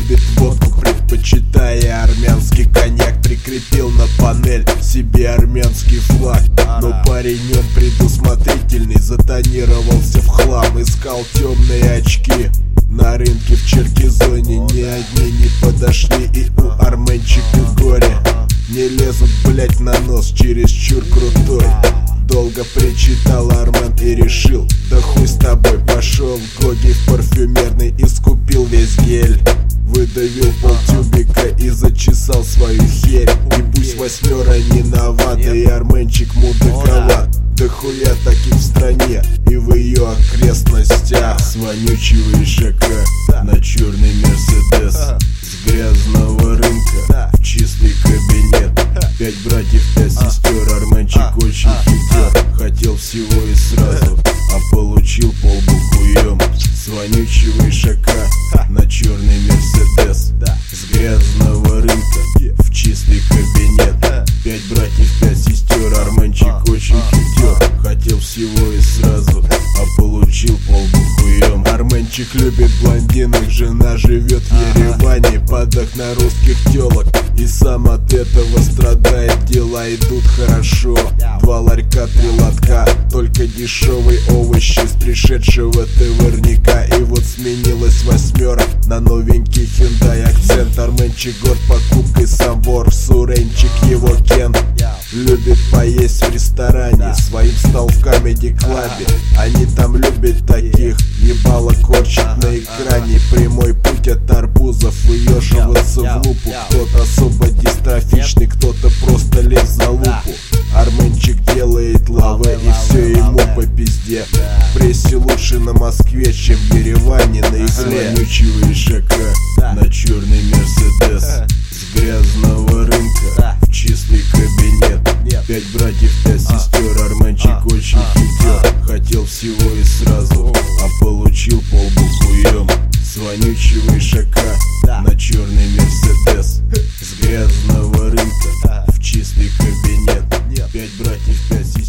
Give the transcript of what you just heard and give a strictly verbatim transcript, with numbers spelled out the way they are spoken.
любит водку, предпочитая армянский коньяк. Прикрепил на панель себе армянский флаг. Но парень он предусмотрительный, затонировался в хлам. Искал темные очки на рынке в Черкизоне. Ни одни не подошли, и у Арменчика горе. Не лезут, блять, на нос, чересчур крутой. Долго причитал Армен и решил: да хуй с тобой. Пошел в Гоги в парфюмерный и скупил весь гель. Выдавил полтюбика и зачесал свою херь. И пусть восьмера не новата, и Арменчик мудаковат. Да хуя таких в стране и в ее окрестностях. С вонючего ишака на черный Мерседес, с грязного рынка в чистый кабинет. Пять братьев, пять сестер, Арменчик очень хитер. Хотел всего и сразу, а получил полбухуем. С вонючего ишака на черный Мерседес, с грязного рынка в чистый кабинет. Пять братьев, пять сестер, Арменчик очень хитер. Хотел всего и сразу, а получил полбухуем. Арменчик любит блондинок, жена живет в Ереване. Подох на русских телок, и сам от этого страдает. Дела идут хорошо, два ларька, три лотка, только дешевые овощи с пришедшего товарника. И вот сменилась восьмера на новенький Hyundai Акцент. Арменчик горд покупкой, сам вор, Суренчик его Кен. Любит поесть в ресторане, своим стал в Comedy Club. Они там любят таких, ебало корчит на экране. Прямой путь от арбузов, выеживаться в лупу. Кто-то особо дистрофичный, кто-то просто лез за лупу. Арменчик делает лаве, и все ему по пизде. В прессе лучше на Москве, чем в Ереване на игле. Вонючего ишака на черный Мерседес, с грязного рынка в чистый кабинет. Пять братьев, пять сестер, Арменчик очень хитер. Хотел всего и сразу, а получил полбухуем. С вонючего ишака на черный Мерседес, с грязного рынка в чистый кабинет. Пять братьев, пять сестер.